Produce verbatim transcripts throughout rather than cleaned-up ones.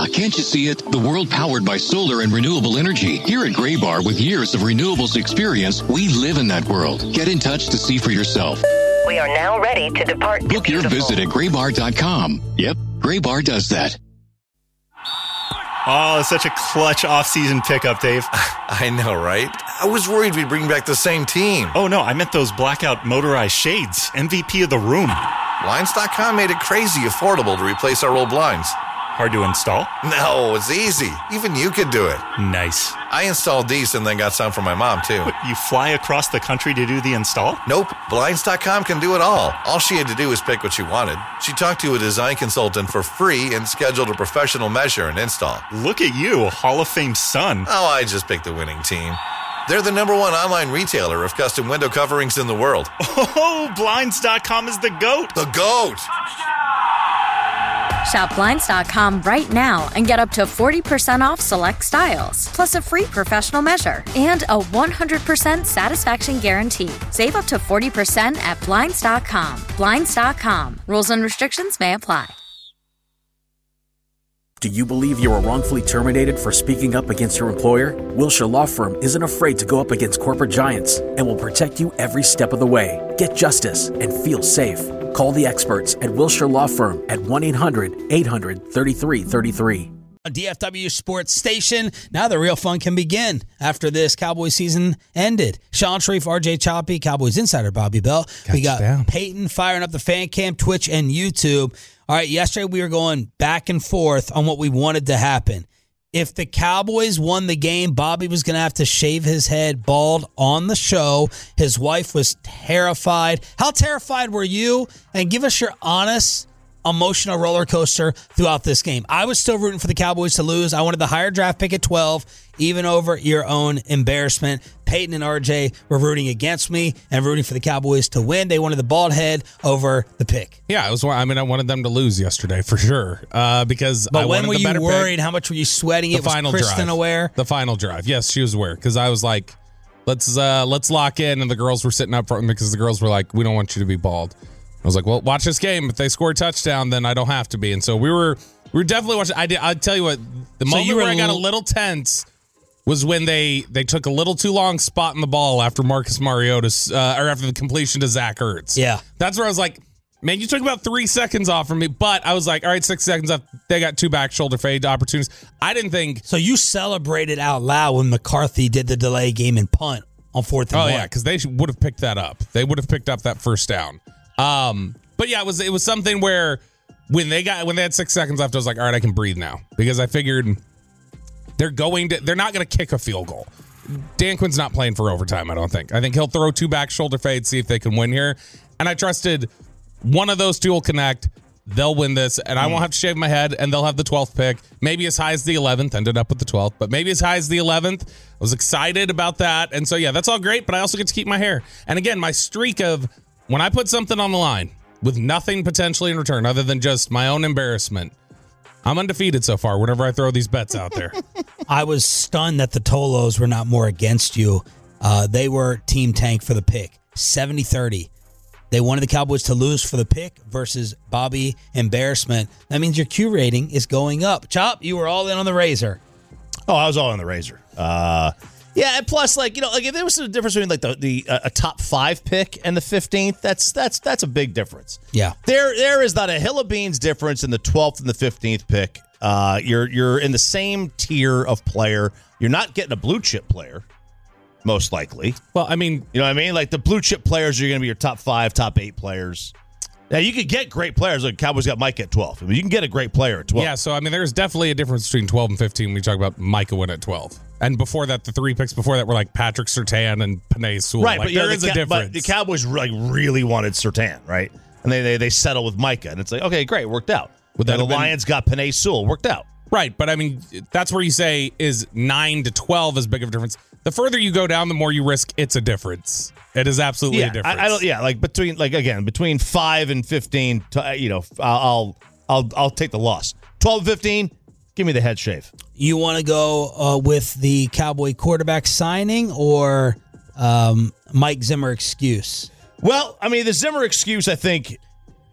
can't you see it? The world powered by solar and renewable energy. Here at Graybar, with years of renewables experience, we live in that world. Get in touch to see for yourself. We are now ready to depart. Book your visit at graybar dot com. Yep, Graybar does that. Oh, such a clutch off-season pickup, Dave. I know, right? I was worried we'd bring back the same team. Oh, no, I meant those blackout motorized shades. M V P of the room. Blinds dot com made it crazy affordable to replace our old blinds. Hard to install? No, it's easy. Even you could do it. Nice. I installed these and then got some for my mom, too. What, you fly across the country to do the install? Nope. Blinds dot com can do it all. All she had to do was pick what she wanted. She talked to a design consultant for free and scheduled a professional measure and install. Look at you, a Hall of Fame son. Oh, I just picked the winning team. They're the number one online retailer of custom window coverings in the world. Oh, Blinds dot com is the GOAT. The GOAT! Shop Blinds dot com right now and get up to forty percent off select styles, plus a free professional measure and a one hundred percent satisfaction guarantee. Save up to forty percent at Blinds dot com. Blinds dot com. Rules and restrictions may apply. Do you believe you were wrongfully terminated for speaking up against your employer? Wilshire Law Firm isn't afraid to go up against corporate giants and will protect you every step of the way. Get justice and feel safe. Call the experts at Wilshire Law Firm at one eight hundred eight hundred thirty-three thirty-three. D F W Sports Station. Now the real fun can begin after this Cowboys season ended. Sean Sharif, R J Choppy, Cowboys insider Bobby Bell. Got we got down. Peyton firing up the fan cam, Twitch, and YouTube. All right, yesterday we were going back and forth on what we wanted to happen. If the Cowboys won the game, Bobby was going to have to shave his head bald on the show. His wife was terrified. How terrified were you? And give us your honest, emotional roller coaster throughout this game. I was still rooting for the Cowboys to lose. I wanted the higher draft pick at twelve, even over your own embarrassment. Peyton and R J were rooting against me and rooting for the Cowboys to win. They wanted the bald head over the pick. Yeah, it was. I mean, I wanted them to lose yesterday for sure. Uh, because but I when were the you worried? Pick. How much were you sweating? The it was final Kristen drive. aware. The final drive. Yes, she was aware because I was like, let's uh, let's lock in, and the girls were sitting up front because the girls were like, we don't want you to be bald. I was like, well, watch this game. If they score a touchdown, then I don't have to be. And so we were we were definitely watching. I did. I'd tell you what. The so moment where I got a little tense was when they they took a little too long spotting the ball after Marcus Mariota, uh, or after the completion to Zach Ertz. Yeah. That's where I was like, man, you took about three seconds off from me. But I was like, all right, six seconds off. They got two back shoulder fade opportunities. I didn't think. So you celebrated out loud when McCarthy did the delay game and punt on fourth and oh, one. Oh, yeah, because they would have picked that up. They would have picked up that first down. Um, but, yeah, it was it was something where when they got when they had six seconds left, I was like, all right, I can breathe now. Because I figured they're going to they're not going to kick a field goal. Dan Quinn's not playing for overtime, I don't think. I think he'll throw two back shoulder fades, see if they can win here. And I trusted one of those two will connect. They'll win this, and I won't have to shave my head, and they'll have the twelfth pick. Maybe as high as the eleventh. Ended up with the twelfth, but maybe as high as the eleventh. I was excited about that. And so, yeah, that's all great, but I also get to keep my hair. And again, my streak of when I put something on the line with nothing potentially in return other than just my own embarrassment, I'm undefeated so far whenever I throw these bets out there. I was stunned that the Tolos were not more against you. Uh, they were Team Tank for the pick, seventy thirty. They wanted the Cowboys to lose for the pick versus Bobby embarrassment. That means your Q rating is going up. Chop, you were all in on the razor. Oh, I was all in the razor. Uh, yeah, and plus, like you know, like if there was a difference between like the the uh, a top five pick and the fifteenth, that's that's that's a big difference. Yeah, there there is not a hill of beans difference in the twelfth and the fifteenth pick. Uh, you're you're in the same tier of player. You're not getting a blue chip player. Most likely. Well, I mean, you know what I mean? Like the blue chip players are going to be your top five, top eight players. Now, you could get great players. Like Cowboys got Mike at twelve. I mean, you can get a great player at twelve. Yeah, so, I mean, there's definitely a difference between twelve and fifteen when we talk about Micah win at twelve. And before that, the three picks before that were like Patrick Surtain and Penei Sewell. Right, like, but there yeah, is the, a difference. But the Cowboys like really wanted Surtain, right? And they they, they settle with Micah. And it's like, okay, great, worked out. But then the Lions got Penei Sewell, worked out. Right, but I mean, that's where you say is nine to twelve as big of a difference. The further you go down, the more you risk it's a difference. It is absolutely yeah, a difference. I, I don't. Yeah, like between like again between five and fifteen. To, you know, I'll I'll I'll take the loss. Twelve and fifteen. Give me the head shave. You want to go uh, with the Cowboy quarterback signing or um, Mike Zimmer excuse? Well, I mean, the Zimmer excuse, I think,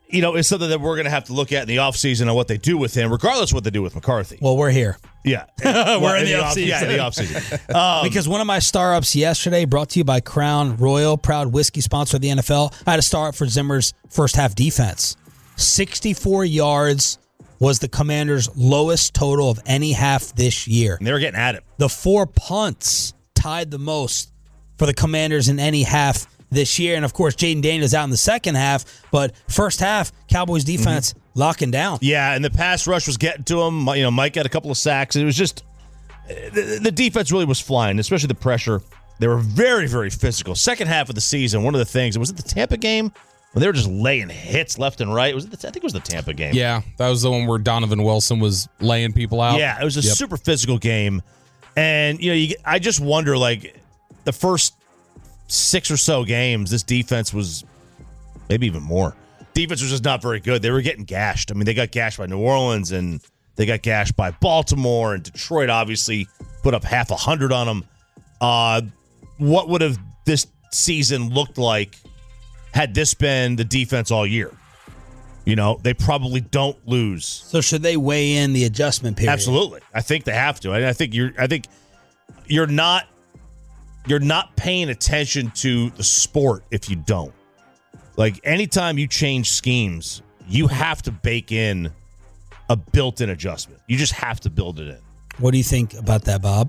you know, is something that we're going to have to look at in the offseason on what they do with him, regardless of what they do with McCarthy. Well, we're here. Yeah. we're well, in, in the, the offseason. Off, yeah, in the offseason. Um, because one of my star-ups yesterday, brought to you by Crown Royal, proud whiskey sponsor of the N F L, I had a star-up for Zimmer's first-half defense. sixty-four yards was the Commanders' lowest total of any half this year. And they were getting at it. The four punts tied the most for the Commanders in any half this year. And, of course, Jaden Daniels out in the second half. But first half, Cowboys defense mm-hmm. locking down. Yeah, and the pass rush was getting to him. You know, Mike had a couple of sacks. It was just the, the defense really was flying, especially the pressure. They were very, very physical. Second half of the season, one of the things, was it the Tampa game? When they were just laying hits left and right. Was it the, I think it was the Tampa game. Yeah, that was the one where Donovan Wilson was laying people out. Yeah, it was a yep. super physical game. And, you know, you, I just wonder, like, the first six or so games, this defense was maybe even more. Defense was just not very good. They were getting gashed. I mean, they got gashed by New Orleans, and they got gashed by Baltimore, and Detroit obviously put up half a hundred on them. Uh, what would have this season looked like had this been the defense all year? You know, they probably don't lose. So should they weigh in the adjustment period? Absolutely. I think they have to. I, I think you're I think you're not you're not paying attention to the sport if you don't. Like, anytime you change schemes, you have to bake in a built-in adjustment. You just have to build it in. What do you think about that, Bob?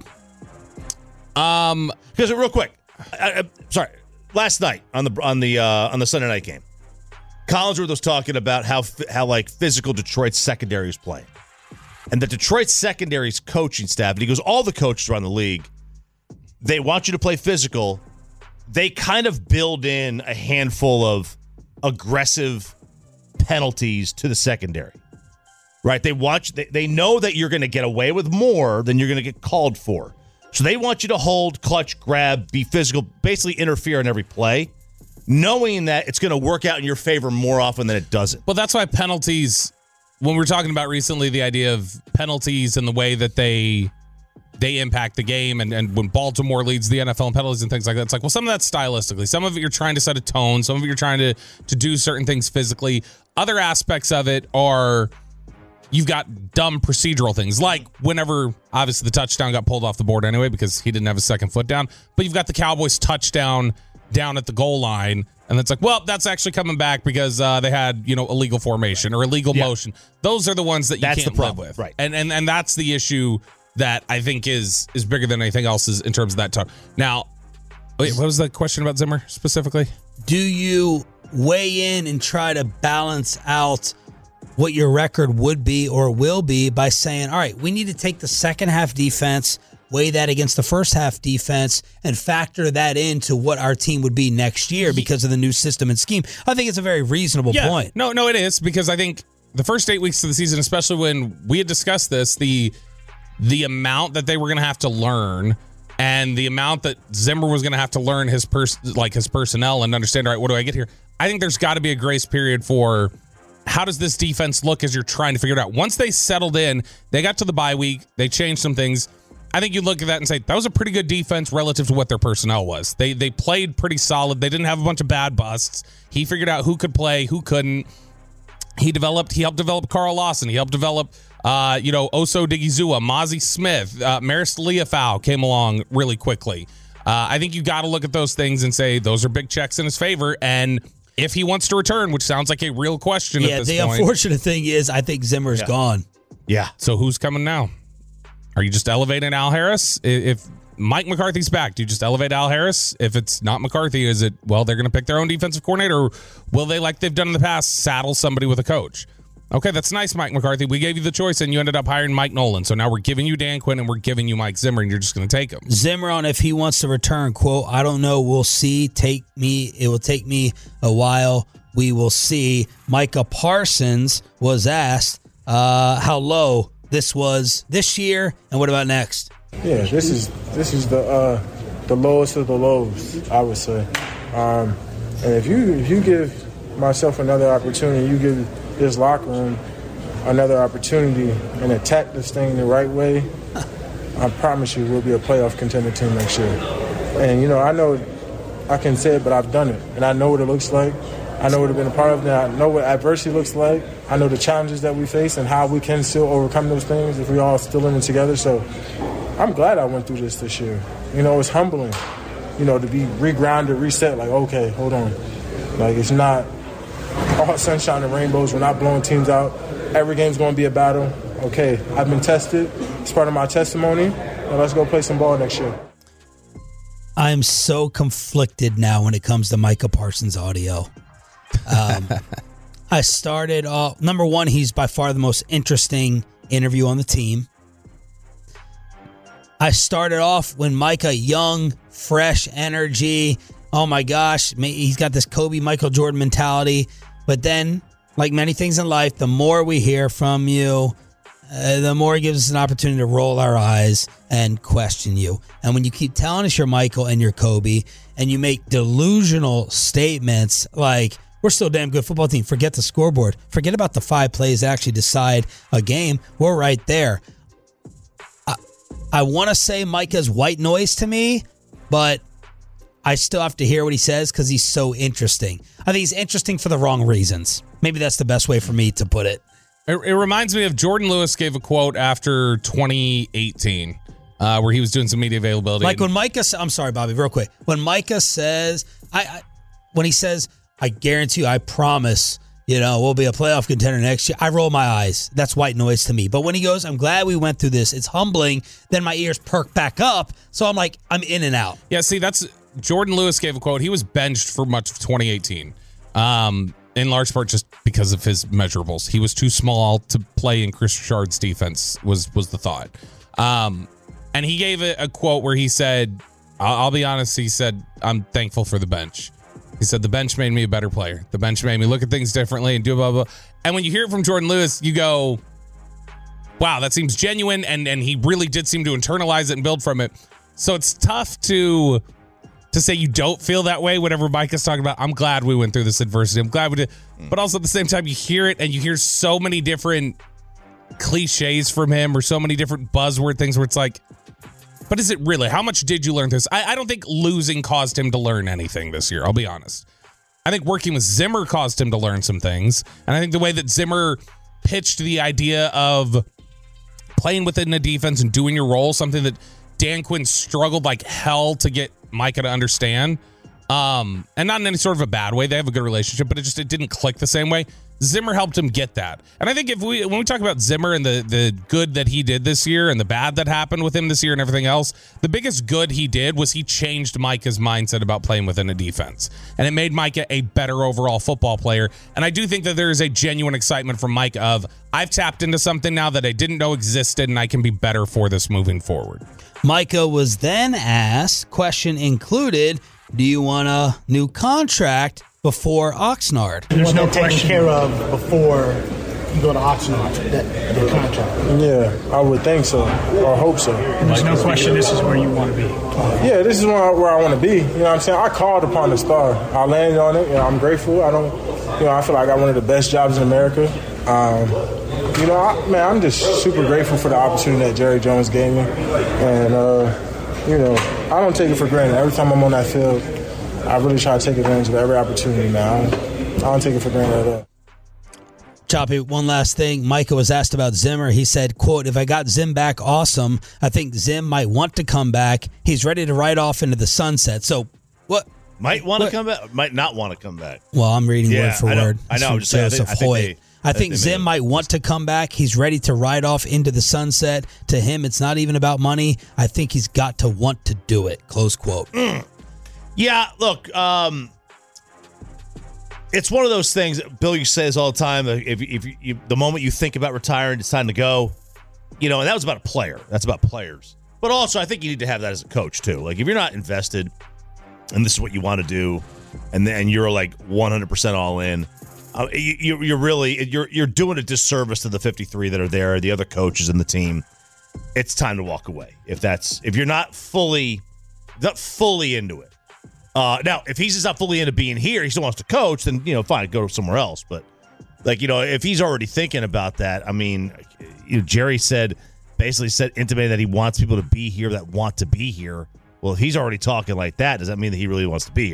Um, because real quick, I, I, sorry, last night on the on the uh, on the Sunday night game, Collinsworth was talking about how how like physical Detroit's secondary is playing, and the Detroit secondary's coaching staff. And he goes, all the coaches around the league, they want you to play physical. They kind of build in a handful of aggressive penalties to the secondary, right? They watch. They, they know that you're going to get away with more than you're going to get called for. So they want you to hold, clutch, grab, be physical, basically interfere in every play, knowing that it's going to work out in your favor more often than it doesn't. Well, that's why penalties, when we were talking about recently the idea of penalties and the way that they they impact the game, and, and when Baltimore leads the N F L in penalties and things like that, it's like, well, some of that's stylistically. Some of it you're trying to set a tone. Some of it you're trying to, to do certain things physically. Other aspects of it are... You've got dumb procedural things, like whenever, obviously, the touchdown got pulled off the board anyway because he didn't have his second foot down. But you've got the Cowboys touchdown down at the goal line, and it's like, well, that's actually coming back because uh, they had, you know, illegal formation or illegal yeah. motion. Those are the ones that you that's can't the live problem. with. Right. And, and and that's the issue that I think is is bigger than anything else is in terms of that talk. Now, wait, what was the question about Zimmer specifically? Do you weigh in and try to balance out what your record would be or will be by saying, all right, we need to take the second half defense, weigh that against the first half defense, and factor that into what our team would be next year because of the new system and scheme? I think it's a very reasonable yeah, point. No, no, it is, because I think the first eight weeks of the season, especially when we had discussed this, the the amount that they were going to have to learn and the amount that Zimmer was going to have to learn his pers- like his personnel and understand, all right, what do I get here? I think there's got to be a grace period for how does this defense look as you're trying to figure it out. Once they settled in, they got to the bye week, they changed some things. I think you look at that and say, that was a pretty good defense relative to what their personnel was. They they played pretty solid. They didn't have a bunch of bad busts. He figured out who could play, who couldn't. He developed, he helped develop Carl Lawson. He helped develop, uh, you know, Oso Digizua, Mozzie Smith, uh, Maris Leafau came along really quickly. Uh, I think you got to look at those things and say, those are big checks in his favor. And if he wants to return, which sounds like a real question yeah, at this the point. The unfortunate thing is I think Zimmer's yeah. gone. Yeah. So who's coming now? Are you just elevating Al Harris? If Mike McCarthy's back, do you just elevate Al Harris? If it's not McCarthy, is it, well, they're going to pick their own defensive coordinator, or will they, like they've done in the past, saddle somebody with a coach? Okay, that's nice, Mike McCarthy. We gave you the choice, and you ended up hiring Mike Nolan. So now we're giving you Dan Quinn, and we're giving you Mike Zimmer, and you're just going to take him. Zimmer on if he wants to return, quote, I don't know. We'll see. Take me. It will take me a while. We will see. Micah Parsons was asked uh, how low this was this year, and what about next? Yeah, this is this is the uh, the lowest of the lows, I would say. Um, and if you if you give myself another opportunity, you give this locker room another opportunity and attack this thing the right way, I promise you we'll be a playoff contender team next year. And, you know, I know I can say it, but I've done it. And I know what it looks like. I know what I've been a part of. Now I know what adversity looks like. I know the challenges that we face and how we can still overcome those things if we all still in it together. So I'm glad I went through this this year. You know, it's humbling, you know, to be regrounded, reset, like, okay, hold on. Like, it's not all sunshine and rainbows. We're not blowing teams out. Every game's going to be a battle. Okay, I've been tested. It's part of my testimony. Now let's go play some ball next year. I'm so conflicted now when it comes to Micah Parsons' audio. Um, I started off, number one, he's by far the most interesting interview on the team. I started off when Micah, young, fresh energy. Oh my gosh, he's got this Kobe, Michael Jordan mentality. But then, like many things in life, the more we hear from you, uh, the more it gives us an opportunity to roll our eyes and question you. And when you keep telling us you're Michael and you're Kobe, and you make delusional statements like, we're still a damn good football team, forget the scoreboard, forget about the five plays that actually decide a game, we're right there. I, I want to say Micah's white noise to me, but I still have to hear what he says because he's so interesting. I think he's interesting for the wrong reasons. Maybe that's the best way for me to put it. It, it reminds me of Jordan Lewis gave a quote after twenty eighteen uh, where he was doing some media availability. Like when Micah, I'm sorry, Bobby, real quick. When Micah says, I, I when he says, I guarantee you, I promise, you know, we'll be a playoff contender next year, I roll my eyes. That's white noise to me. But when he goes, I'm glad we went through this, it's humbling, then my ears perk back up. So I'm like, I'm in and out. Yeah, see, that's Jordan Lewis gave a quote. He was benched for much of twenty eighteen, um, in large part just because of his measurables. He was too small to play in Chris Richard's defense, was was the thought. Um, and he gave a, a quote where he said, I'll, I'll be honest, he said, I'm thankful for the bench. He said, the bench made me a better player. The bench made me look at things differently and do blah, blah, blah. And when you hear it from Jordan Lewis, you go, wow, that seems genuine. And, and he really did seem to internalize it and build from it. So it's tough to... to say you don't feel that way, whatever Micah's talking about. I'm glad we went through this adversity. I'm glad we did. But also at the same time, you hear it and you hear so many different cliches from him or so many different buzzword things where it's like, but is it really? How much did you learn this? I, I don't think losing caused him to learn anything this year. I'll be honest. I think working with Zimmer caused him to learn some things. And I think the way that Zimmer pitched the idea of playing within the defense and doing your role, something that Dan Quinn struggled like hell to get Micah to understand, um, and not in any sort of a bad way. They have a good relationship, but it just it didn't click the same way. Zimmer helped him get that, and I think if we when we talk about Zimmer and the the good that he did this year and the bad that happened with him this year and everything else, the biggest good he did was he changed Micah's mindset about playing within a defense, and it made Micah a better overall football player. And I do think that there is a genuine excitement from Micah of I've tapped into something now that I didn't know existed, and I can be better for this moving forward. Micah was then asked, question included, do you want a new contract before Oxnard? There's no taken care of before you go to Oxnard, that, the contract. Yeah, I would think so, or hope so. And there's no question this is where you want to be. Yeah, this is where I, where I want to be. You know what I'm saying? I called upon the star. I landed on it. You know, I'm grateful. I don't, you know, I feel like I got one of the best jobs in America. Um, you know, I, man, I'm just super grateful for the opportunity that Jerry Jones gave me. And, uh, you know, I don't take it for granted. Every time I'm on that field, I really try to take advantage of every opportunity now. I don't, I don't take it for granted at all. Choppy, one last thing. Micah was asked about Zimmer. He said, quote, if I got Zim back, awesome. I think Zim might want to come back. He's ready to ride off into the sunset. So what? Might want to come back, might not want to come back. Well, I'm reading yeah, word for I know, word. I know. I'm just saying, Joseph I think, Hoyt. I think, they, I think they Zim might want to come back. He's ready to ride off into the sunset. To him, it's not even about money. I think he's got to want to do it. Close quote. Mm. Yeah, look, um, it's one of those things that Bill says all the time. If, if you, you, the moment you think about retiring, it's time to go. You know, and that was about a player. That's about players. But also, I think you need to have that as a coach, too. Like, if you're not invested and this is what you want to do, and then you're like one hundred percent all in, uh, you, you're really you're you're doing a disservice to the fifty-three that are there, the other coaches and the team. It's time to walk away. If that's if you're not fully not fully into it. Uh, now, if he's just not fully into being here, he still wants to coach, then, you know, fine, go somewhere else. But, like, you know, if he's already thinking about that, I mean, you know, Jerry said, basically said, intimated that he wants people to be here that want to be here. Well, if he's already talking like that, does that mean that he really wants to be here?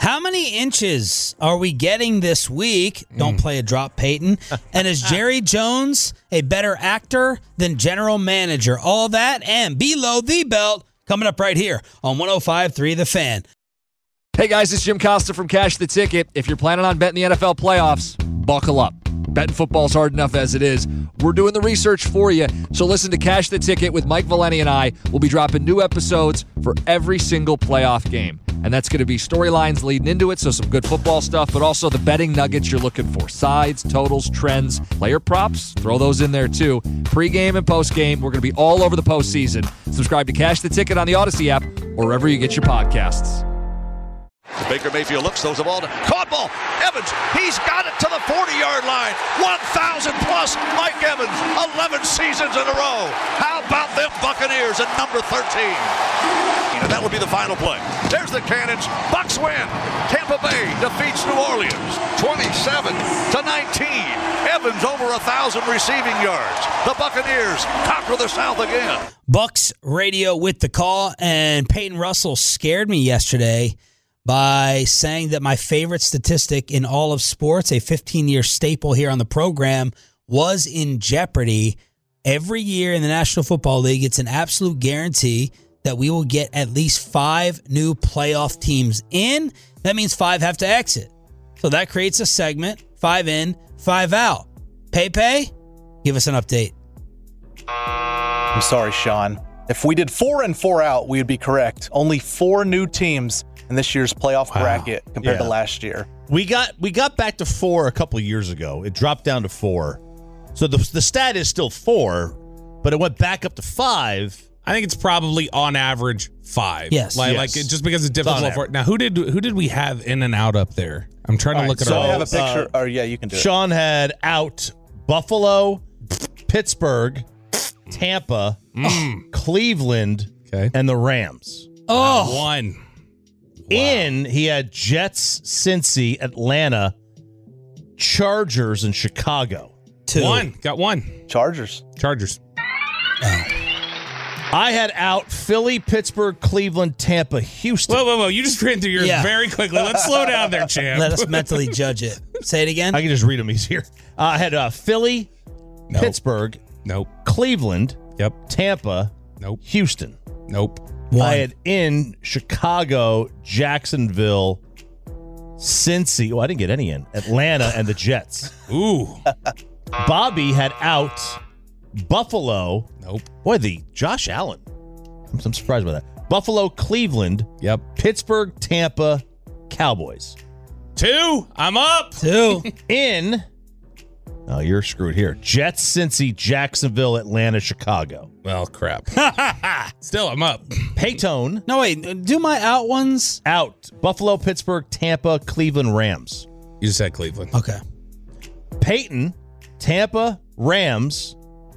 How many inches are we getting this week? Don't play a drop, Peyton. And is Jerry Jones a better actor than general manager? All that and below the belt coming up right here on one oh five point three The Fan. Hey guys, it's Jim Costa from Cash the Ticket. If you're planning on betting the N F L playoffs, buckle up. Betting football's hard enough as it is. We're doing the research for you. So listen to Cash the Ticket with Mike Valeni and I. We'll be dropping new episodes for every single playoff game. And that's going to be storylines leading into it, so some good football stuff, but also the betting nuggets you're looking for. Sides, totals, trends, player props, throw those in there too. Pre-game and post-game, we're going to be all over the postseason. Subscribe to Cash the Ticket on the Odyssey app or wherever you get your podcasts. Baker Mayfield looks, throws the ball to caught ball. Evans, he's got it to the forty-yard line. one thousand plus Mike Evans, eleven seasons in a row. How about them Buccaneers at number thirteen? And that would be the final play. There's the Cannons. Bucs win. Tampa Bay defeats New Orleans, twenty-seven to nineteen. Evans over one thousand receiving yards. The Buccaneers conquer the South again. Bucs radio with the call, and Peyton Russell scared me yesterday by saying that my favorite statistic in all of sports, a fifteen-year staple here on the program, was in jeopardy. Every year in the National Football League, it's an absolute guarantee that we will get at least five new playoff teams in. That means five have to exit. So that creates a segment, five in, five out. Pepe, give us an update. I'm sorry, Sean. If we did four in, four out, we would be correct. Only four new teams in this year's playoff wow. bracket compared yeah. to last year. We got we got back to four a couple of years ago. It dropped down to four. So the the stat is still four, but it went back up to five. I think it's probably on average five. Yes. Like, yes. like it, just because it's difficult it's for it. Now, who did who did we have in and out up there? I'm trying All to look right, at so our I have a picture. Uh, or yeah, you can do Sean it. Sean had out Buffalo, Pittsburgh, Tampa, mm. Cleveland, okay. and the Rams. Oh, one. Wow. In, he had Jets, Cincy, Atlanta, Chargers, and Chicago. Two. One. Got one. Chargers. Chargers. Oh. I had out Philly, Pittsburgh, Cleveland, Tampa, Houston. Whoa, whoa, whoa. You just ran through yours yeah. very quickly. Let's slow down there, champ. Let us mentally judge it. Say it again. I can just read them easier. Uh, I had uh, Philly, nope. Pittsburgh, nope. Cleveland, yep. Tampa, nope. Houston. Nope. One. I had in Chicago, Jacksonville, Cincy. Oh, I didn't get any in. Atlanta and the Jets. Ooh. Bobby had out Buffalo. Nope. Boy, the Josh Allen. I'm, I'm surprised by that. Buffalo, Cleveland. Yep. Pittsburgh, Tampa, Cowboys. Two. I'm up. Two. In. Oh, you're screwed here. Jets, Cincy, Jacksonville, Atlanta, Chicago. Well, crap. Still, I'm up. Paytone. No, wait. Do my out ones. Out. Buffalo, Pittsburgh, Tampa, Cleveland, Rams. You just said Cleveland. Okay. Peyton, Tampa, Rams,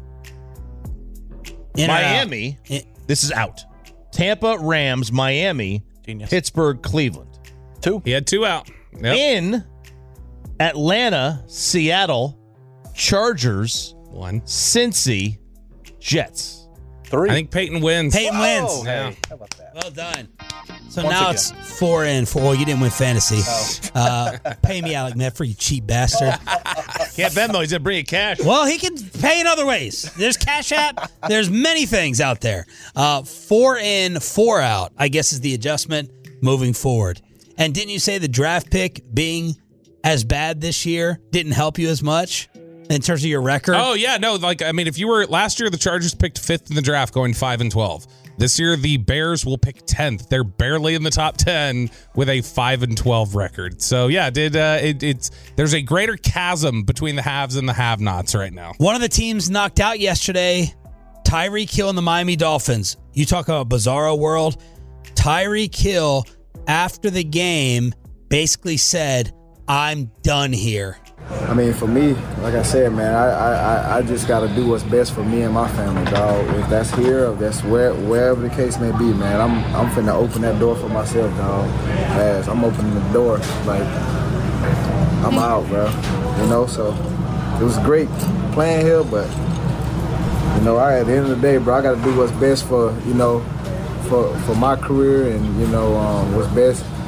In Miami. In- this is out. Tampa, Rams, Miami, Genius. Pittsburgh, Cleveland. Two. He had two out. Yep. In Atlanta, Seattle, Chargers, one, Cincy, Jets. Three. I think Peyton wins. Peyton wins. Oh, Yeah. hey, how about that? Well done. So Once now again. it's four in, four. Well, you didn't win fantasy. Oh. Uh, pay me, Alec Medford, you cheap bastard. Can't Venmo. He's going to bring you cash. Well, he can pay in other ways. There's Cash App. There's many things out there. Uh, four in, four out, I guess, is the adjustment moving forward. And didn't you say the draft pick being as bad this year didn't help you as much in terms of your record? Oh, yeah. No, like, I mean, if you were last year, the Chargers picked fifth in the draft going five and twelve. This year, the Bears will pick tenth. They're barely in the top ten with a five and twelve record. So, yeah, did uh, it, it's there's a greater chasm between the haves and the have-nots right now. One of the teams knocked out yesterday, Tyreek Hill and the Miami Dolphins. You talk about bizarro world. Tyreek Hill, after the game, basically said, I'm done here. I mean, for me, like I said, man, I I, I just got to do what's best for me and my family, dog. If that's here, if that's where, wherever the case may be, man, I'm I'm finna open that door for myself, dog. As I'm opening the door, like, I'm out, bro. You know, so it was great playing here, but, you know, I, at the end of the day, bro, I got to do what's best for, you know, for for my career and, you know, um, what's best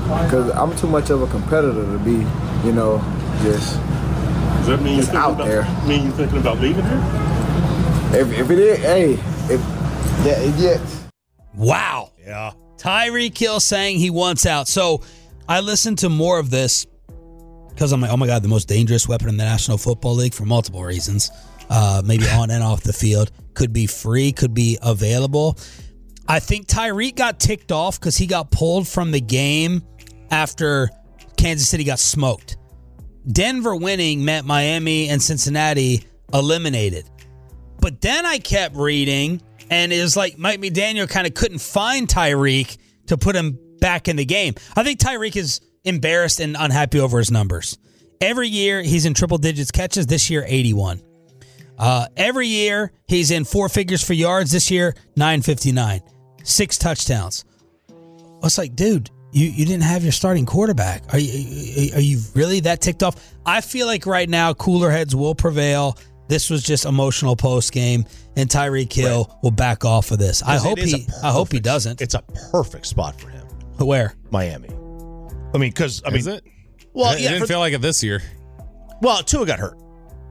because I'm too much of a competitor to be, you know, just, Does that mean just you're out about, there. mean you're thinking about leaving here? If, if it is, hey, if yeah, it gets. Wow. Yeah. Tyreek Hill saying he wants out. So I listened to more of this because I'm like, oh my God, the most dangerous weapon in the National Football League for multiple reasons. Uh, maybe on and off the field. Could be free, could be available. I think Tyreek got ticked off because he got pulled from the game after Kansas City got smoked. Denver winning meant Miami and Cincinnati eliminated. But then I kept reading, and it was like Mike McDaniel kind of couldn't find Tyreek to put him back in the game. I think Tyreek is embarrassed and unhappy over his numbers. Every year, he's in triple digits catches. This year, eighty-one. Uh, every year, he's in four figures for yards. This year, nine fifty-nine. Six touchdowns. It's like, dude, you, you didn't have your starting quarterback. Are you, are you really that ticked off? I feel like right now, cooler heads will prevail. This was just emotional post game, and Tyreek Hill right. will back off of this. I hope he. Perfect, I hope he doesn't. It's a perfect spot for him. Where? Miami. I mean, because I Is mean, it? Well, it yeah, didn't for, feel like it this year. Well, Tua got hurt.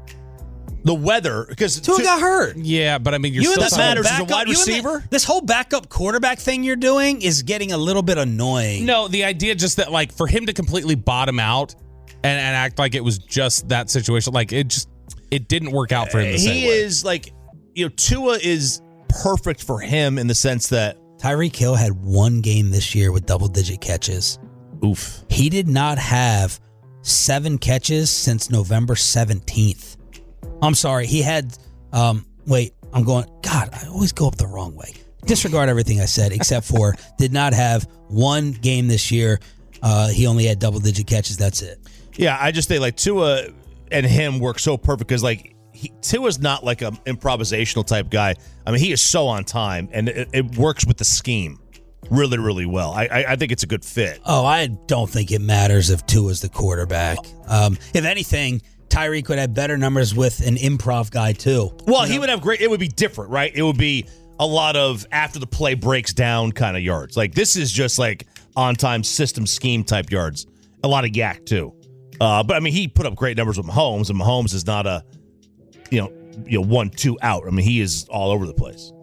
The weather, because Tua got hurt. Yeah, but I mean, you're you still that matters backup, as a wide receiver. The, this whole backup quarterback thing you're doing is getting a little bit annoying. No, the idea just that like for him to completely bottom out and, and act like it was just that situation, like it just it didn't work out for him. The he same way. is like, you know, Tua is perfect for him in the sense that Tyreek Hill had one game this year with double digit catches. Oof. He did not have seven catches since November seventeenth. I'm sorry. He had, um, wait, I'm going, God, I always go up the wrong way. Disregard everything I said except for did not have one game this year. Uh, he only had double digit catches. That's it. Yeah, I just think like Tua and him work so perfect because like he, Tua's not like an improvisational type guy. I mean, he is so on time and it, it works with the scheme really, really well. I, I I think it's a good fit. Oh, I don't think it matters if Tua's the quarterback. Um, if anything, Tyreek would have better numbers with an improv guy too. Well, you know? He would have great. It would be different, right? It would be a lot of after the play breaks down kind of yards. Like this is just like on time system scheme type yards. A lot of yak too. Uh, but I mean, he put up great numbers with Mahomes, and Mahomes is not a you know you know one two out. I mean, he is all over the place.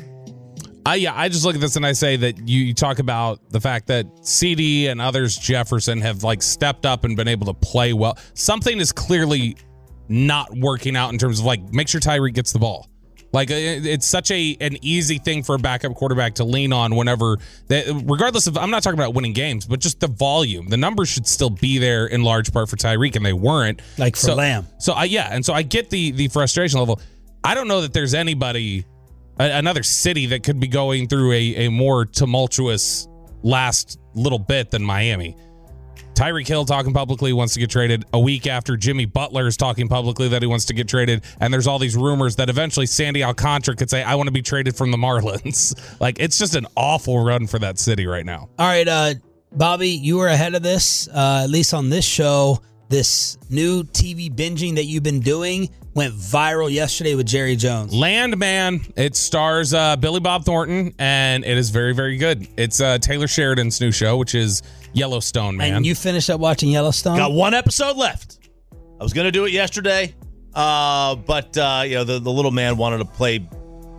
I yeah, I just look at this and I say that you, you talk about the fact that C D and others, Jefferson, have like stepped up and been able to play well. Something is clearly not working out in terms of like make sure Tyreek gets the ball. Like it's such a an easy thing for a backup quarterback to lean on whenever that, regardless of I'm not talking about winning games, but just the volume. The numbers should still be there in large part for Tyreek, and they weren't. Like for so, Lamb. So I yeah, and so I get the the frustration level. I don't know that there's anybody. Another city that could be going through a, a more tumultuous last little bit than Miami. Tyreek Hill talking publicly wants to get traded a week after Jimmy Butler is talking publicly that he wants to get traded. And there's all these rumors that eventually Sandy Alcantara could say, I want to be traded from the Marlins. Like, it's just an awful run for that city right now. All right, uh, Bobby, you were ahead of this, uh, at least on this show. This new T V binging that you've been doing went viral yesterday with Jerry Jones. Landman. It stars uh, Billy Bob Thornton, and it is very, very good. It's uh, Taylor Sheridan's new show, which is Yellowstone, man. And you finished up watching Yellowstone? Got one episode left. I was going to do it yesterday, uh, but uh, you know the, the little man wanted to play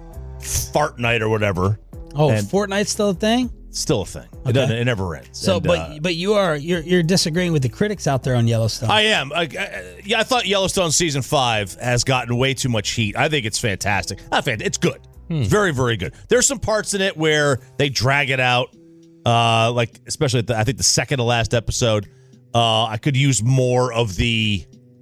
Fart Night or whatever. Oh, Fortnite's still a thing? Still a thing. Okay. It doesn't. It never ends. So, and, but uh, but you are you're you're disagreeing with the critics out there on Yellowstone. I am. I, I, yeah, I thought Yellowstone season five has gotten way too much heat. I think it's fantastic. Not fantastic. It's good. Hmm. It's very, very good. There's some parts in it where they drag it out. Uh, like especially at the, I think the second to last episode. Uh, I could use more of the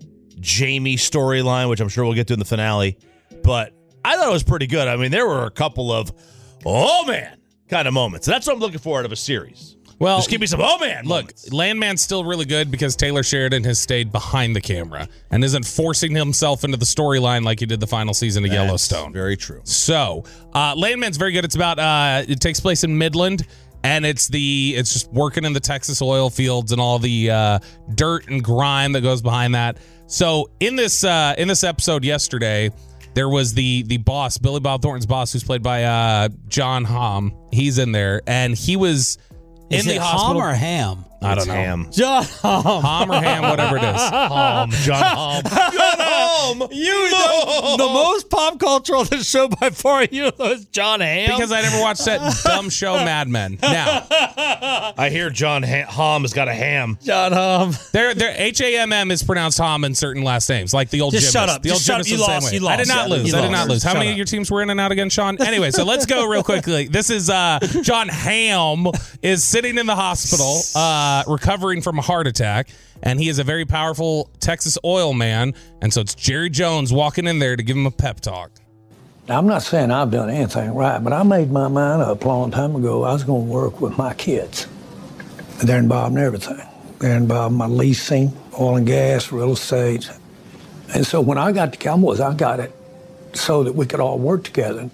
Jamie storyline, which I'm sure we'll get to in the finale. But I thought it was pretty good. I mean, there were a couple of oh man kind of moments. That's what I'm looking for out of a series. Well, just give me some oh man. Look, moments. Landman's still really good because Taylor Sheridan has stayed behind the camera and isn't forcing himself into the storyline like he did the final season of That's Yellowstone. Very true. So, uh, Landman's very good. It's about uh, it takes place in Midland, and it's the it's just working in the Texas oil fields and all the uh, dirt and grime that goes behind that. So, in this uh, in this episode yesterday, there was the the boss, Billy Bob Thornton's boss, who's played by uh, John Hamm. He's in there, and he was Is in it the hospital. Ham or Ham? I don't It's know. ham. John Hom. Hom or ham, whatever it is. Hom. John Hom. John Hom. You the, the most pop culture on the show by far. You know is John Ham. Because I never watched that dumb show Mad Men. Now, I hear John ha- Hom has got a ham. John Hom. Their their H A M M is pronounced Hom in certain last names, like the old Just gymnast. shut up. The old Just shut gymnast up. You was the same lost. way. You I did lost. not lose. You I did not lost. lose. How Shut many up. of your teams were in and out again, Sean? Anyway, so let's go real quickly. This is uh, John Ham is sitting in the hospital, uh, recovering from a heart attack, and he is a very powerful Texas oil man, and so it's Jerry Jones walking in there to give him a pep talk. Now, I'm not saying I've done anything right, but I made my mind up a long time ago I was going to work with my kids. They're involved in everything. They're involved in my leasing, oil and gas, real estate. And so when I got to Cowboys, I got it so that we could all work together.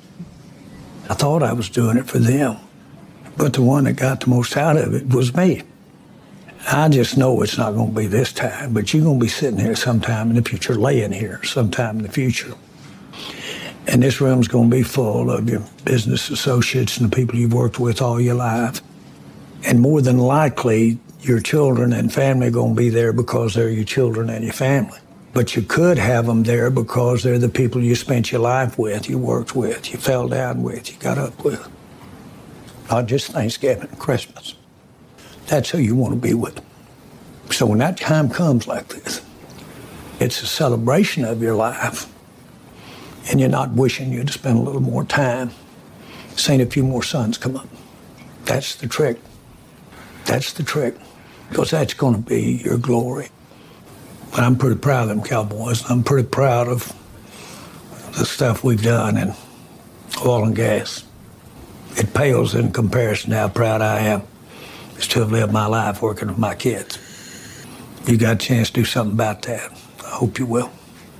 I thought I was doing it for them, but the one that got the most out of it was me. I just know it's not going to be this time, but you're going to be sitting here sometime in the future, laying here sometime in the future. And this room's going to be full of your business associates and the people you've worked with all your life. And more than likely, your children and family are going to be there because they're your children and your family. But you could have them there because they're the people you spent your life with, you worked with, you fell down with, you got up with. Not just Thanksgiving and Christmas. That's who you want to be with. So when that time comes like this, it's a celebration of your life. And you're not wishing you'd spend a little more time seeing a few more suns come up. That's the trick. That's the trick. Because that's going to be your glory. But I'm pretty proud of them Cowboys. I'm pretty proud of the stuff we've done in oil and gas. It pales in comparison to how proud I am is to have lived my life working with my kids. You got a chance to do something about that. I hope you will.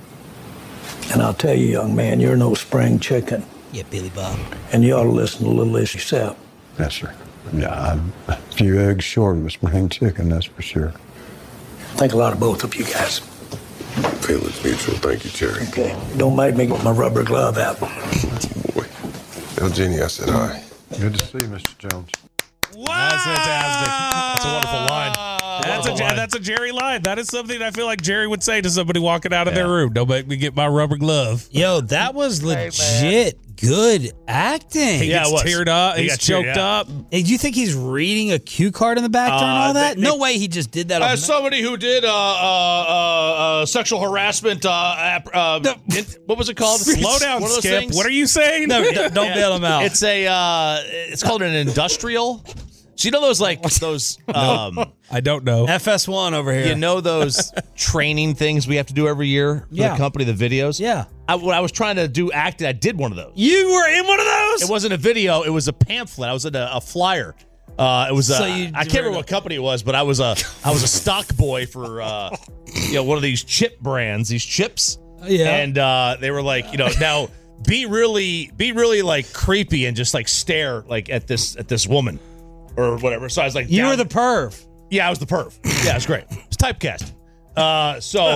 And I'll tell you, young man, you're no spring chicken. Yeah, Billy Bob. And you ought to listen to Little Ish yourself. Yes, sir. Yeah, I'm a few eggs short of a spring chicken, that's for sure. Think a lot of both of you guys. Feelings mutual. Thank you, Jerry. Okay. Don't make me get my rubber glove out. Boy. Tell Jenny I said hi. Good to see you, Mister Jones. Wow. That's fantastic. That's a wonderful line. That's a, line. that's a Jerry line. That is something I feel like Jerry would say to somebody walking out of yeah. their room. Don't make me get my rubber glove. Yo, that was legit good acting. He yeah, gets teared up. He He's got choked teared, yeah. up. Hey, do you think he's reading a cue card in the back during Uh, all that? they- no they- way he just did that. As off somebody who did uh, uh, uh, uh, sexual harassment, uh, app, uh, in, what was it called? Slow down, One of those Skip. things? What are you saying? No, don't don't bail him out. It's a. Uh, it's called an industrial. So you know those like those. Um, I don't know. F S one over here. You know those training things we have to do every year for Yeah. the company, the videos. Yeah. I, when I was trying to do acting, I did one of those. You were in one of those? It wasn't a video. It was a pamphlet. I was in a, a flyer. Uh, it was. A, So you- I can't remember what company it was, but I was a. I was a stock boy for. Uh, you know, one of these chip brands. These chips. Yeah. And uh, they were like, you know, now be really, be really like creepy and just like stare like at this at this woman or whatever. So I was like, You down- were the perv. Yeah, I was the perv. Yeah, it was great. It's typecast. Uh, so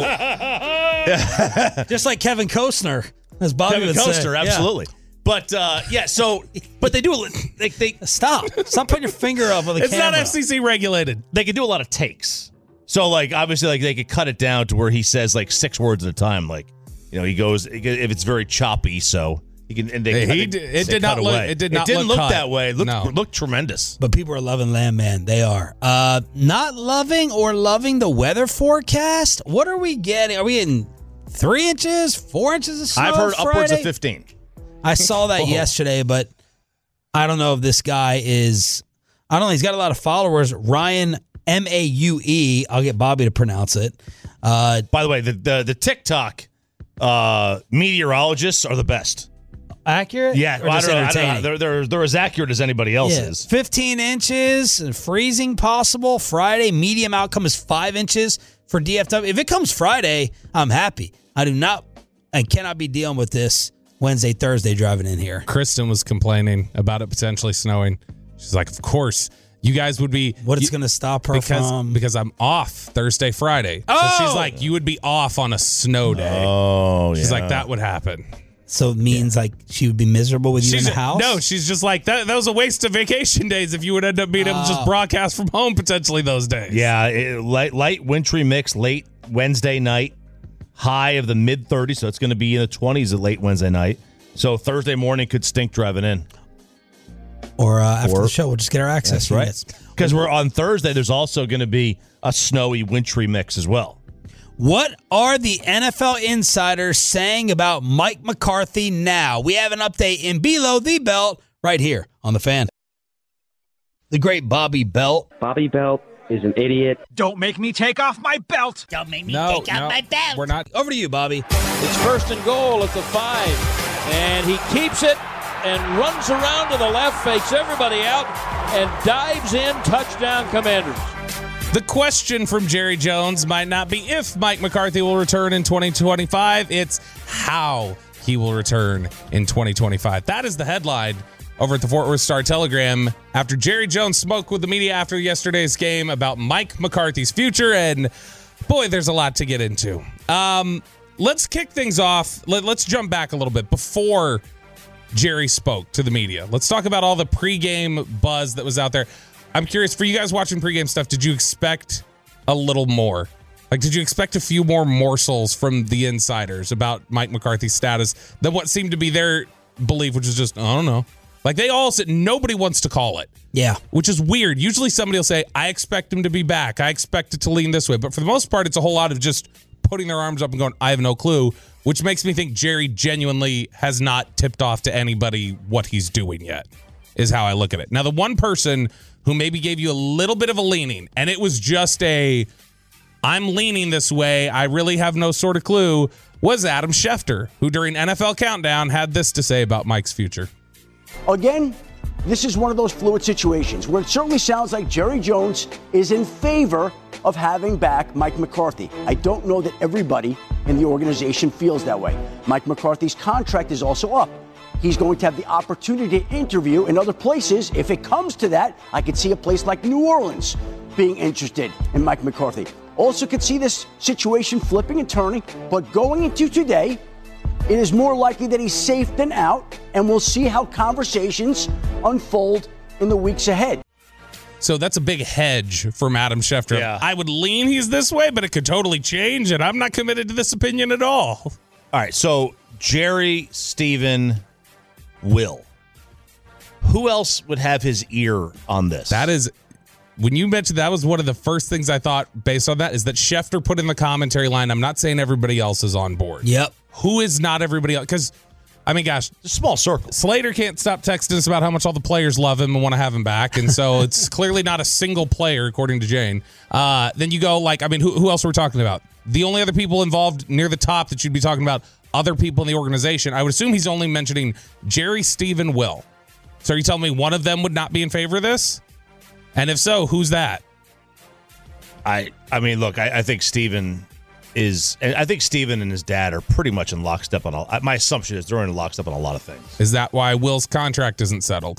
Just like Kevin Costner, as Bobby Kevin would Coaster, say. Yeah. absolutely. But uh, yeah, so but they do a li- they they Stop. Stop putting your finger up on the It's camera. not F C C regulated. they can do a lot of takes. So like obviously like they could cut it down to where he says like six words at a time. Like you know he goes if it's very choppy. So he can and they, Hey, he they- did- it they did cut not look- away. it did not didn't look look cut. that way. It looked No. looked tremendous. But people are loving Landman. They are. Uh, not loving or loving the weather forecast? What are we getting? Are we getting three inches, four inches of snow I've heard Friday? upwards of fifteen. I saw that Oh. yesterday, but I don't know if this guy is. I don't know. He's got a lot of followers. Ryan M A U E. I'll get Bobby to pronounce it. Uh, By the way, the the, the TikTok uh, meteorologists are the best. accurate? Yeah, Or well, I just don't know. I don't know. entertaining? They're, they're they're as accurate as anybody else Yeah. is. fifteen inches, freezing possible. Friday, medium outcome is five inches for D F W. If it comes Friday, I'm happy. I do not, I cannot be dealing with this Wednesday, Thursday driving in here. Kristen was complaining about it potentially snowing. She's like, of course, you guys would be. What you, it's going to stop her because, from? Because I'm off Thursday, Friday. Oh! So she's like, you would be off on a snow day. Oh, She's yeah. like, that would happen. So it means yeah. like she would be miserable with you she's in the house? No, she's just like, that, that was a waste of vacation days if you would end up being able to just broadcast from home potentially those days. Yeah, it, light, light wintry mix late Wednesday night, high of the mid thirties, so it's going to be in the twenties at late Wednesday night. So Thursday morning could stink driving in. Or uh, after or, the show, we'll just get our access. That's right. Because we're on Thursday, there's also going to be a snowy, wintry mix as well. What are the N F L insiders saying about Mike McCarthy now? We have an update in Below the Belt right here on The Fan. The great Bobby Belt. Bobby Belt is an idiot. Don't make me take off my belt. Don't make me no, take off no, my belt. We're not. Over to you, Bobby. It's first and goal at the five. And he keeps it and runs around to the left, fakes everybody out, and dives in. Touchdown, Commanders. The question from Jerry Jones might not be if Mike McCarthy will return in twenty twenty-five. It's how he will return in twenty twenty-five. That is the headline over at the Fort Worth Star-Telegram after Jerry Jones spoke with the media after yesterday's game about Mike McCarthy's future. And, boy, there's a lot to get into. Um, let's kick things off. Let, let's jump back a little bit before Jerry spoke to the media. Let's talk about all the pregame buzz that was out there. I'm curious, for you guys watching pregame stuff, did you expect a little more? Like, did you expect a few more morsels from the insiders about Mike McCarthy's status than what seemed to be their belief, which is just, I don't know. Like, they all said nobody wants to call it. Yeah. Which is weird. Usually somebody will say, I expect him to be back. I expect it to lean this way. But for the most part, it's a whole lot of just putting their arms up and going, I have no clue, which makes me think Jerry genuinely has not tipped off to anybody what he's doing yet, is how I look at it. Now, the one person who maybe gave you a little bit of a leaning, and it was just a, I'm leaning this way, I really have no sort of clue, was Adam Schefter, who during N F L Countdown had this to say about Mike's future. Again, this is one of those fluid situations where it certainly sounds like Jerry Jones is in favor of having back Mike McCarthy. I don't know that everybody in the organization feels that way. Mike McCarthy's contract is also up. He's going to have the opportunity to interview in other places. If it comes to that, I could see a place like New Orleans being interested in Mike McCarthy. Also could see this situation flipping and turning, but going into today, it is more likely that he's safe than out, and we'll see how conversations unfold in the weeks ahead. So that's a big hedge from Adam Schefter. Yeah. I would lean he's this way, but it could totally change, and I'm not committed to this opinion at all. All right, so Jerry, Steven, Will. Who else would have his ear on this? That is, when you mentioned that was one of the first things I thought based on that is that Schefter put in the commentary line, I'm not saying everybody else is on board. Yep. Who is not everybody else? Because, I mean, gosh, a small circle. Slater can't stop texting us about how much all the players love him and want to have him back. And so it's clearly not a single player, according to Jane. Uh, then you go like, I mean, who, who else are we talking about? The only other people involved near the top that you'd be talking about, other people in the organization, I would assume he's only mentioning Jerry, Steven, Will. So are you telling me one of them would not be in favor of this? And if so, who's that? I I mean, look, I, I think Steven is, and I think Steven and his dad are pretty much in lockstep on all. My assumption is they're in lockstep on a lot of things. Is that why Will's contract isn't settled?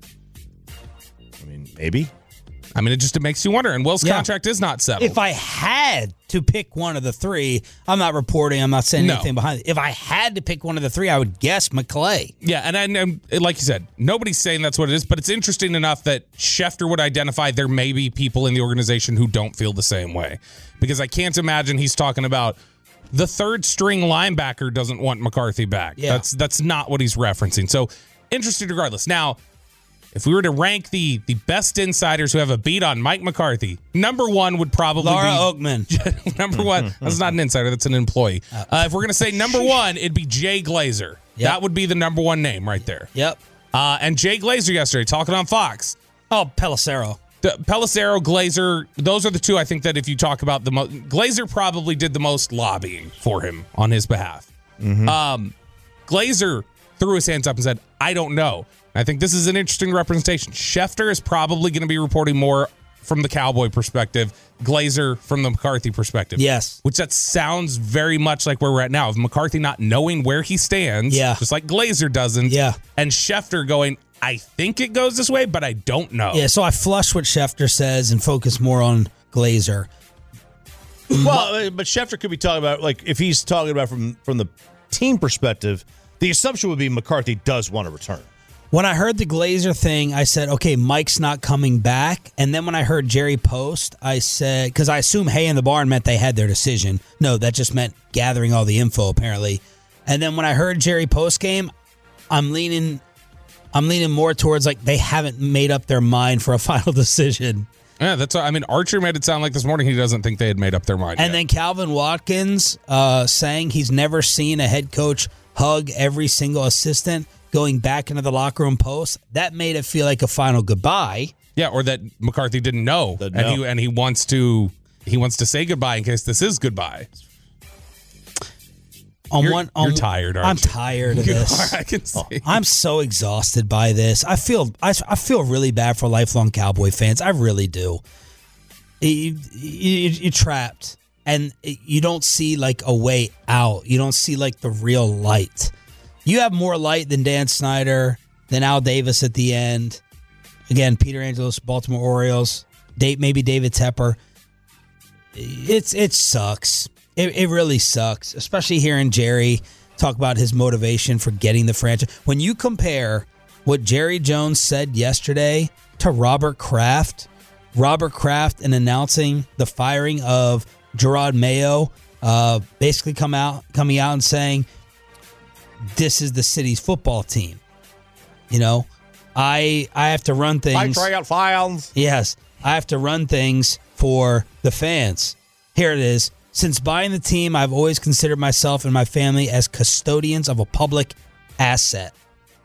I mean, maybe. I mean, it just it makes you wonder. And Will's Yeah. contract is not settled. If I had to pick one of the three, I'm not reporting, I'm not saying No. anything behind it. If I had to pick one of the three, I would guess McClay. Yeah, and, and, and like you said, nobody's saying that's what it is, but it's interesting enough that Schefter would identify there may be people in the organization who don't feel the same way. Because I can't imagine he's talking about the third string linebacker doesn't want McCarthy back. Yeah. That's that's not what he's referencing. So interesting regardless. Now, if we were to rank the the best insiders who have a beat on Mike McCarthy, number one would probably Laura be Oakman. number one. That's not an insider. That's an employee. Uh, if we're gonna say number one, it'd be Jay Glazer. Yep. That would be the number one name right there. Yep. Uh, and Jay Glazer yesterday talking on Fox. Oh, Pelissero. The Pelissero, Glazer, those are the two I think that if you talk about the most, Glazer probably did the most lobbying for him on his behalf. Mm-hmm. Um, Glazer threw his hands up and said, I don't know. I think this is an interesting representation. Schefter is probably going to be reporting more from the Cowboy perspective, Glazer from the McCarthy perspective. Yes. Which that sounds very much like where we're at now. Of McCarthy not knowing where he stands, Yeah. just like Glazer doesn't. Yeah. And Schefter going, I think it goes this way, but I don't know. Yeah, so I flush what Schefter says and focus more on Glazer. Well, but Schefter could be talking about, like, if he's talking about from from the team perspective, The assumption would be McCarthy does want to return. When I heard the Glazer thing, I said, okay, Mike's not coming back. And then when I heard Jerry post, I said, because I assume Hay in the barn meant they had their decision. No, that just meant gathering all the info, apparently. And then when I heard Jerry post game, I'm leaning, I'm leaning more towards like they haven't made up their mind for a final decision. Yeah, that's. I mean, Archer made it sound like this morning he doesn't think they had made up their mind. And yet. then Calvin Watkins uh, saying he's never seen a head coach hug every single assistant going back into the locker room post. That made it feel like a final goodbye. Yeah, or that McCarthy didn't know, The and no. he and he wants to he wants to say goodbye in case this is goodbye. On You're, one, on, you're tired, aren't I'm you? tired of You this. are, I can see. I'm so exhausted by this. I feel I, I feel really bad for lifelong Cowboy fans. I really do. You, you, you're trapped, and you don't see like a way out. You don't see like the real light. You have more light than Dan Snyder, than Al Davis at the end. Again, Peter Angelos, Baltimore Orioles, Dave, maybe David Tepper. It's it sucks. It, it really sucks, especially hearing Jerry talk about his motivation for getting the franchise. When you compare what Jerry Jones said yesterday to Robert Kraft, Robert Kraft in announcing the firing of Gerard Mayo, uh, basically come out coming out and saying, this is the city's football team. You know, I I have to run things. I try out files. Yes, I have to run things for the fans. Here it is. Since buying the team, I've always considered myself and my family as custodians of a public asset.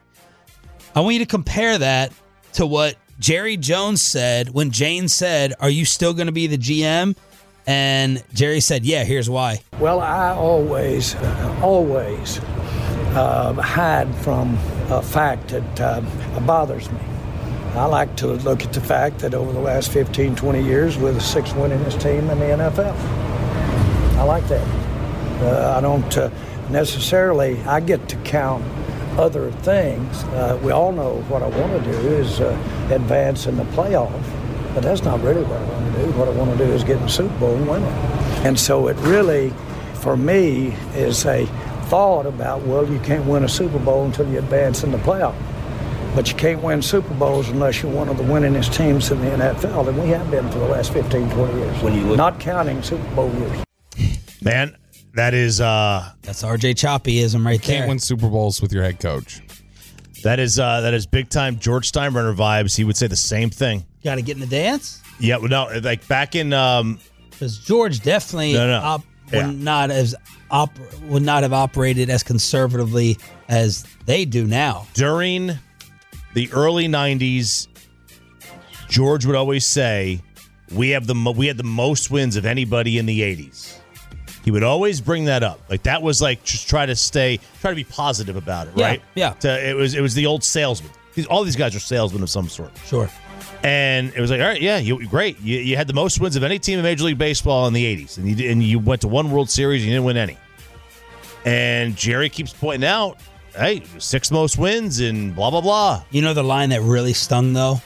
I want you to compare that to what Jerry Jones said when Jane said, are you still going to be the G M? And Jerry said, yeah, here's why. Well, I always, uh, always uh, hide from a fact that uh, bothers me. I like to look at the fact that over the last fifteen, twenty years, we're the sixth winningest team in the N F L. I like that. Uh, I don't uh, necessarily, I get to count other things. Uh, we all know what I want to do is uh, advance in the playoff, but that's not really what I want to do. What I want to do is get in the Super Bowl and win it. And so it really, for me, is a thought about, well, you can't win a Super Bowl until you advance in the playoff. But you can't win Super Bowls unless you're one of the winningest teams in the N F L, and we have been for the last fifteen, twenty years. When you look- not counting Super Bowl years. Man, that is uh That's R J Choppyism right there. Can't win Super Bowls with your head coach. That is uh that is big time George Steinbrenner vibes. He would say the same thing. Got to get in the dance? Yeah, well, no, like back in um Because George definitely No, no. Op- Yeah. would not as op- would not have operated as conservatively as they do now. during the early nineties, George would always say, "We have the mo- we had the most wins of anybody in the eighties." He would always bring that up. Like that was like just try to stay, try to be positive about it, Yeah, right? yeah. To, it was it was the old salesman. These, all these guys are salesmen of some sort. Sure. And it was like, all right, yeah, you great. You, you had the most wins of any team in Major League Baseball in the eighties, and you did- and you went to one World Series and you didn't win any. And Jerry keeps pointing out, hey, six most wins and blah blah blah. You know the line that really stung though?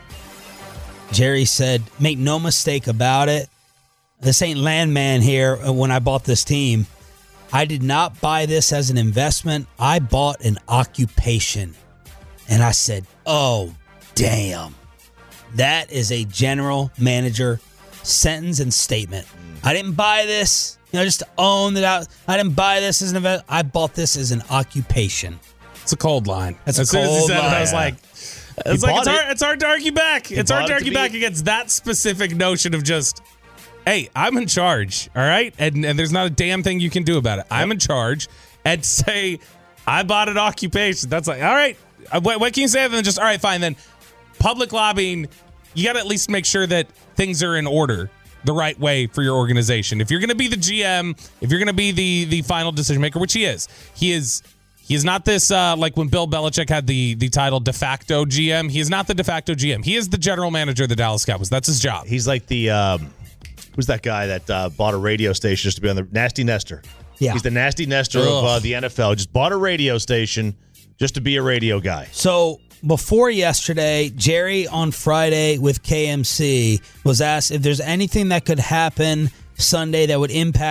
Jerry said, make no mistake about it. This ain't Landman here when I bought this team. I did not buy this as an investment. I bought an occupation. And I said, oh, damn. That is a general manager sentence and statement. I didn't buy this, you know, just to own that. I, I didn't buy this as an investment. I bought this as an occupation. It's a cold line. That's a as soon as he cold said it, line. I was like, He it's like bought it's it. hard, it's hard to argue back. He It's hard bought to it to argue be- back against that specific notion of just, hey, I'm in charge, all right? And and there's not a damn thing you can do about it. I'm in charge. And say, I bought an occupation. That's like, all right. Uh, What, what can you say other than just, all right, fine. Then public lobbying, you got to at least make sure that things are in order the right way for your organization. If you're going to be the G M, if you're going to be the the final decision maker, which he is, he is he is not this uh, like when Bill Belichick had the the title de facto G M. He is not the de facto G M. He is the general manager of the Dallas Cowboys. That's his job. He's like the um, who's that guy that uh, bought a radio station just to be on the Nasty Nestor? Yeah. He's the Nasty Nestor of uh, the N F L. Just bought a radio station just to be a radio guy. So before yesterday, Jerry on Friday with K M C was asked if there's anything that could happen Sunday that would impact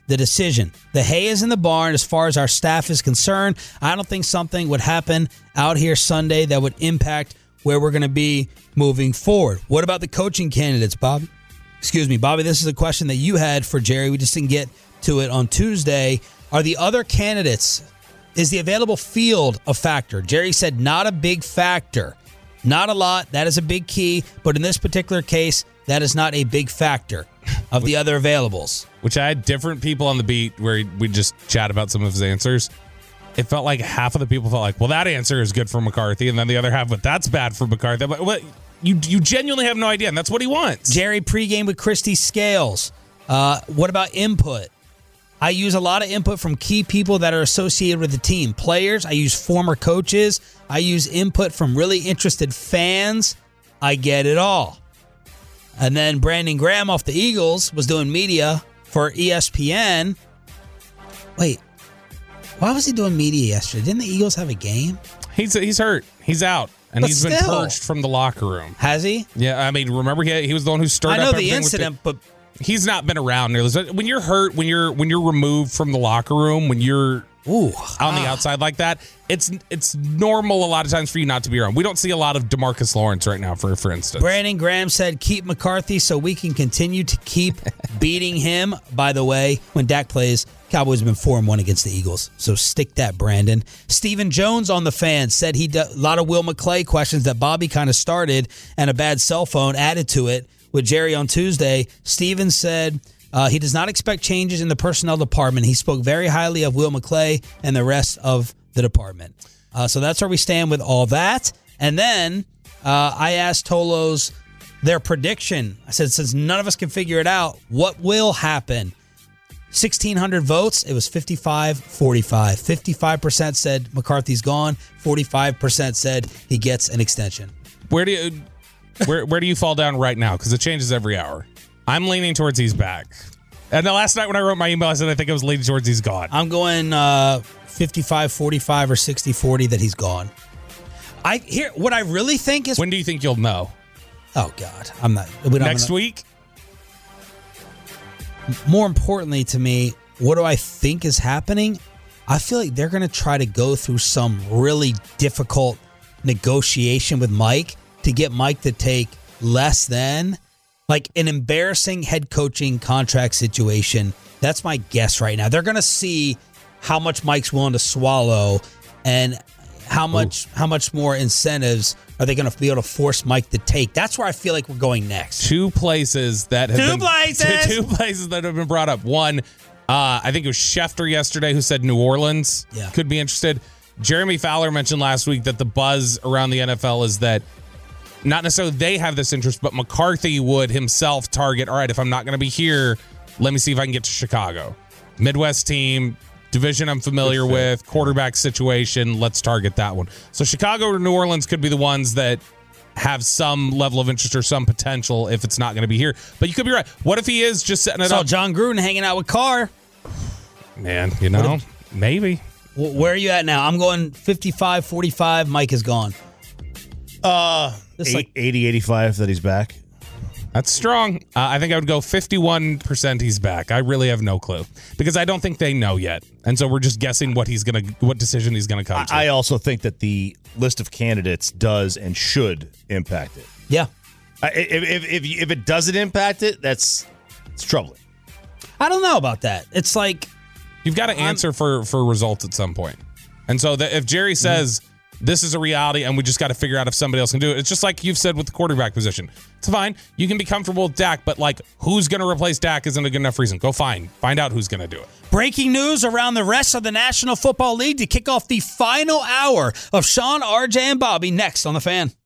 the decision. The hay is in the barn as far as our staff is concerned. I don't think something would happen out here Sunday that would impact where we're going to be moving forward. What about the coaching candidates, Bob? Excuse me, Bobby, this is a question that you had for Jerry. We just didn't get to it on Tuesday. Are the other candidates, is the available field a factor? Jerry said not a big factor. Not a lot. That is a big key. But in this particular case, that is not a big factor of the other availables. Which I had different people on the beat where we just chat about some of his answers. It felt like half of the people felt like, well, that answer is good for McCarthy. And then the other half, but that's bad for McCarthy. But what, you, you genuinely have no idea. And that's what he wants. Jerry pregame with Christy Scales. Uh, what about input? I use a lot of input from key people that are associated with the team. Players, I use former coaches. I use input from really interested fans. I get it all. And then Brandon Graham off the Eagles was doing media for E S P N. Wait, why was he doing media yesterday? Didn't the Eagles have a game? He's he's hurt. He's out. And But he's been still. purged from the locker room. Has he? Yeah, I mean, remember he, he was the one who stirred I know up the everything with incident, but he's not been around nearly. So when you're hurt, when you're when you're removed from the locker room, when you're Ooh, on the outside like that, it's it's normal a lot of times for you not to be around. We don't see a lot of DeMarcus Lawrence right now, for for instance. Brandon Graham said, keep McCarthy so we can continue to keep beating him. By the way, when Dak plays, Cowboys have been four and one against the Eagles. So stick that, Brandon. Stephen Jones on the fan said he a lot of Will McClay questions that Bobby kind of started and a bad cell phone added to it with Jerry on Tuesday. Stephen said uh, he does not expect changes in the personnel department. He spoke very highly of Will McClay and the rest of the department. Uh, so that's where we stand with all that. And then uh, I asked Tolos their prediction. I said, since none of us can figure it out, what will happen? sixteen hundred votes. It was fifty-five forty-five. fifty-five percent said McCarthy's gone. forty-five percent said he gets an extension. Where do you where where do you fall down right now? Because it changes every hour. I'm leaning towards he's back. And the last night when I wrote my email, I said I think I was leaning towards he's gone. I'm going uh, fifty-five forty-five or sixty forty that he's gone. I here what I really think is, when do you think you'll know? Oh God, I'm not. We don't Next I'm not, week. More importantly to me, what do I think is happening? I feel like they're going to try to go through some really difficult negotiation with Mike to get Mike to take less than, like, an embarrassing head coaching contract situation. That's my guess right now. They're going to see how much Mike's willing to swallow and how much Ooh. how much more incentives are they going to be able to force Mike to take. That's where I feel like we're going next. Two places that have two been places two, two places that have been brought up. One, uh, I think it was Schefter yesterday who said New Orleans yeah. could be interested. Jeremy Fowler mentioned last week that the buzz around the N F L is that not necessarily they have this interest, but McCarthy would himself target, all right, if I'm not going to be here, let me see if I can get to Chicago. Midwest team, division I'm familiar with, quarterback situation, let's target that one. So Chicago or New Orleans could be the ones that have some level of interest or some potential if it's not going to be here. But you could be right. What if he is just setting it Saw up? John Gruden hanging out with Carr. Man, you know, if, maybe. Where are you at now? I'm going fifty-five forty-five. Mike is gone. Uh, eight, like eighty eighty-five that he's back. That's strong. Uh, I think I would go fifty-one percent he's back. I really have no clue because I don't think they know yet. And so we're just guessing what he's going to, what decision he's going to come to. I also think that the list of candidates does and should impact it. Yeah. Uh, if, if, if, if it doesn't impact it, that's it's troubling. I don't know about that. It's like, you've got to answer for, for results at some point. And so that if Jerry says, mm-hmm. this is a reality, and we just got to figure out if somebody else can do it. It's just like you've said with the quarterback position. It's fine. You can be comfortable with Dak, but like who's going to replace Dak isn't a good enough reason. Go find. Find out who's going to do it. Breaking news around the rest of the National Football League to kick off the final hour of Sean, R J, and Bobby next on The Fan.